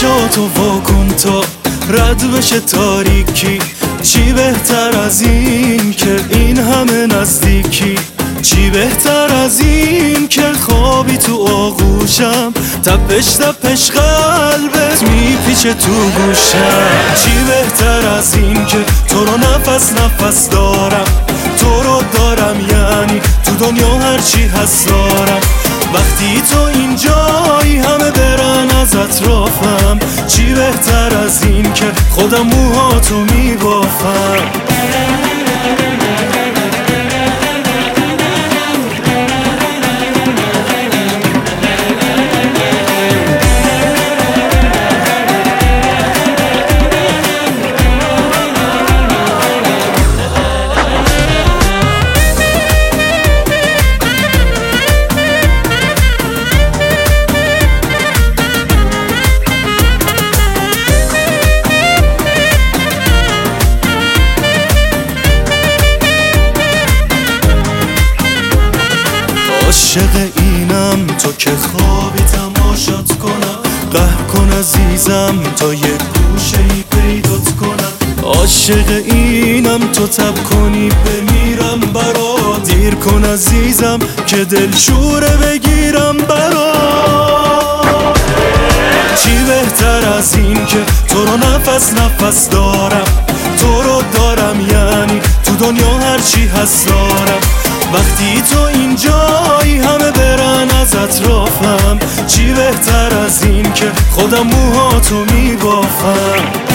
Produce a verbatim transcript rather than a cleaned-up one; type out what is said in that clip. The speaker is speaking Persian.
چشاتو واکن تا رد بشه تاریکی. چی بهتر از این که این همه نزدیکی؟ چی بهتر از این که خوابی تو آغوشم، تپش تپش قلبت میپیچه تو گوشم. چی بهتر از این که تو رو نفس نفس دارم، تو رو دارم یعنی تو دنیا هرچی هست دارم. وقتی تو اینجایی همه برن از اطرافم، چی بهتر از این که خودم موهاتو میبافم. عاشق اینم تو که خوابی تماشات کنم، قهر کن عزیزم تا یه گوشه ای پیدات کنم. عاشق اینم تو تب کنی بمیرم برا، دیر کن عزیزم که دل شوره بگیرم برا. چی بهتر از این که تو رو نفس نفس دارم، تو رو دارم یعنی تو دنیا هرچی هست دارم. وقتی تو اینجایی همه برن از اطرافم، چی بهتر از این که خودم موهاتو میبافم.